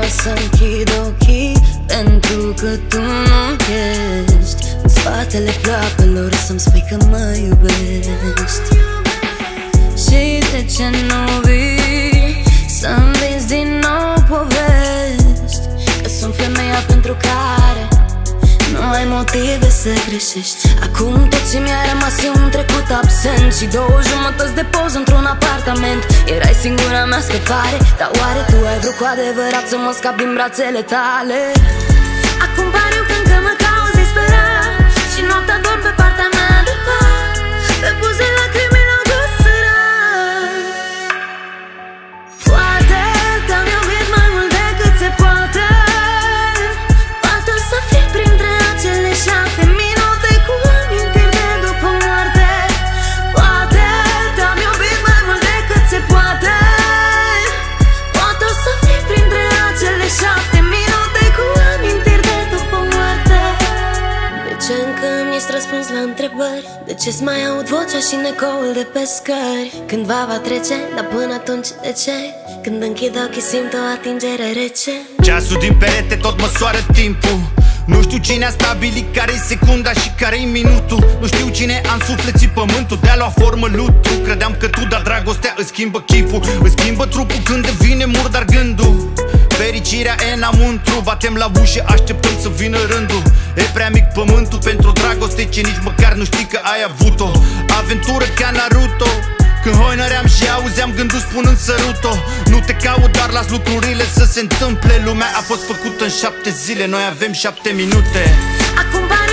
să închid ochii, pentru că tu nu ești în spatele ploapelor să-mi spui că mă iubești. Și de ce nu vii să-mi vinzi din nou povești, că sunt femeia pentru care nu ai motive să greșești. Acum tot ce mi-a rămas e un trecut absent și 2 jumătăți de poză într-un apartament. Erai singura mea scăpare, dar oare tu ai vrut cu adevărat să mă scap din brațele tale? Acum pariu că încă mă cauzi disperat și noaptea dorm pe partea mea de pat, pe buze lacrimile au dus sărat. Poate te-am iubit mai mult decât se poate, poate o să fii printre acele 7 minute cu amintiri de după moarte. Poate te-am iubit mai mult decât se poate, poate o să fii printre acele 7 minute cu amintiri de după moarte. De ce încă mi-ești răspuns la întrebări? De ce-ți mai aud vocea și necoul de pe scări? Cândva va trece, dar până atunci de ce? Când închid ochii simt o atingere rece. Ceasul din perete tot măsoară timpul. Nu știu cine a stabilit care-i secunda și care-i minutul. Nu știu cine a însuflețit pământul de-a lua formă lutul. Credeam că tu, dar dragostea îți schimbă chipul, îți schimbă trupul când devine murdar gândul. Fericirea e înăuntru, batem la ușă, așteptăm să vină rândul. E prea mic pământul pentru dragoste ce nici măcar nu știi că ai avut-o. Aventură ca Naruto, când hoinăream și auzeam gândul spunând sărut-o. Nu te caut, doar las lucrurile să se întâmple. Lumea a fost făcută în 7 zile, noi avem 7 minute. Acum